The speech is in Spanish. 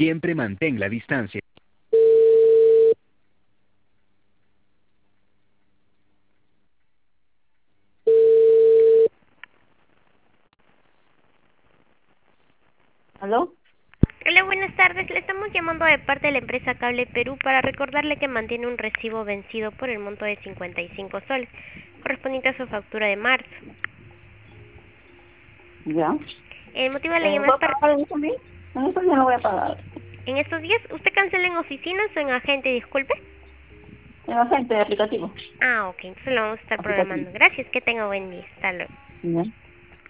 Siempre mantén la distancia. ¿Aló? Hola, buenas tardes. Le estamos llamando de parte de la empresa Cable Perú para recordarle que mantiene un recibo vencido por el monto de 55 soles, correspondiente a su factura de marzo. Ya. El motivo de la llamada ¿Voy es a para... pagar en estos días? En estos días no voy a pagar. En estos días, ¿usted cancela en oficinas o en agente? Disculpe. En agente de aplicativo. Ah, ok. Entonces lo vamos a estar Aplicativo. programando. Gracias. Que tenga buen día. Hasta luego. Ya.